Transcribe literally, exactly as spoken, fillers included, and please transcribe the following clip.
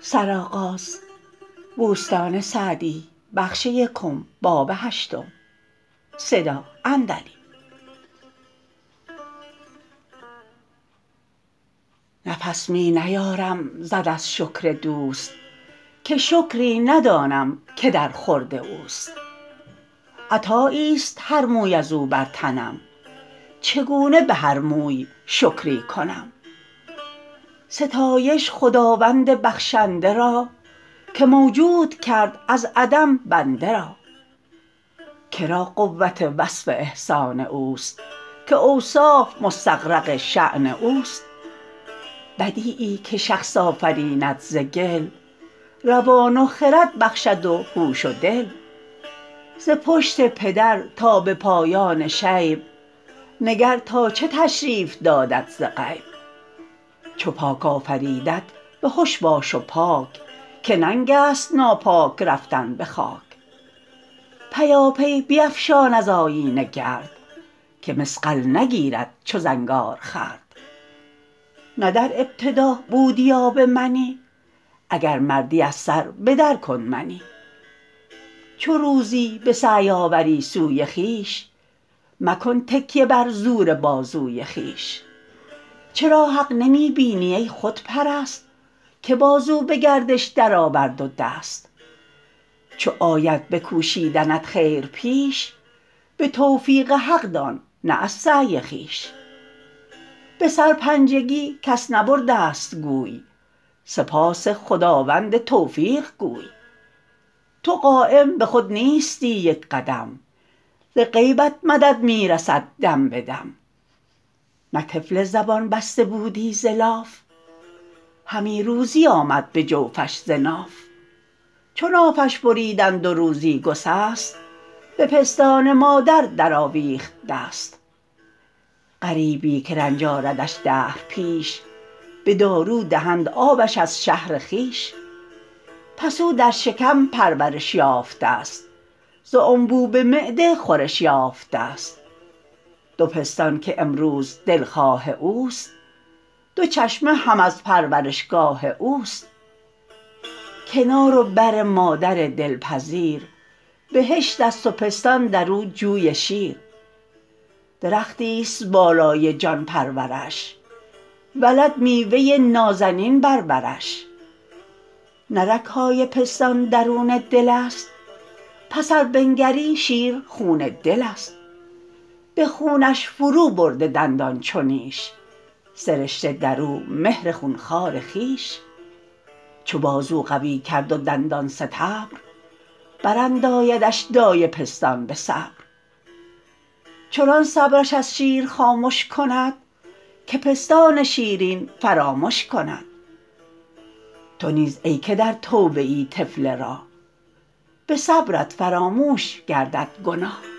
نفس می نیارم زد از شکر دوست که شکری ندانم که در خورد اوست عطایی است هر موی ازو بر تنم چگونه به هر موی شکری کنم ستایش خداوند بخشنده را که موجود کرد از عدم بنده را کرا قوت وصف احسان اوست که اوصاف مستغرق شأن اوست بدیعی که شخص آفریند ز گل روان و خرد بخشد و هوش و دل ز پشت پدر تا به پایان شیب نگر تا چه تشریف دادت ز غیب چو پاک آفریدت به هش باش و پاک که ننگ است ناپاک رفتن به خاک پیاپی بیفشان از آیینه گرد که مصقل نگیرد چو زنگار خورد نه در ابتدا بودی آب منی اگر مردی از سر به در کن منی چو روزی به سعی آوری سوی خویش مکن تکیه بر زور بازوی خویش چرا حق نمی بینی ای خودپرست که بازو به گردش درآورد و دست چو آید به کوشیدنت خیر پیش به توفیق حق دان نه از سعی خویش به سرپنجگی کس نبردست گوی سپاس خداوند توفیق گوی تو قایم به خود نیستی یک قدم ز غیبت مدد می رسد دم به دم نه طفل زبان بسته بودی ز لاف همی روزی آمد به جوفش ز ناف چو نافش بریدند و روزی گسست به پستان مادر در آویخت دست غریبی که رنج آردش دهر پیش به دارو دهند آبش از شهر خویش پس او در شکم پرورش یافته ست ز انبوب معده خورش یافته ست دو پستان که امروز دلخواه اوست دو چشمه هم از پرورشگاه اوست کنار و بر مادر دلپذیر بهشت است و پستان درو جوی شیر درختی است بالای جان پرورش ولد میوه نازنین بر برش نه رگ های پستان درون دل است پس ار بنگری شیر خون دل است به خونش فرو برده دندان چو نیش سرشته درو مهر خونخوار خویش چو بازو قوی کرد و دندان ستبر براندایدش دایه پستان به صبر چنان صبرش از شیر خامش کند که پستان شیرین فرامش کند تو نیز ای که در توبه ای طفل راه به صبرت فراموش گردد گناه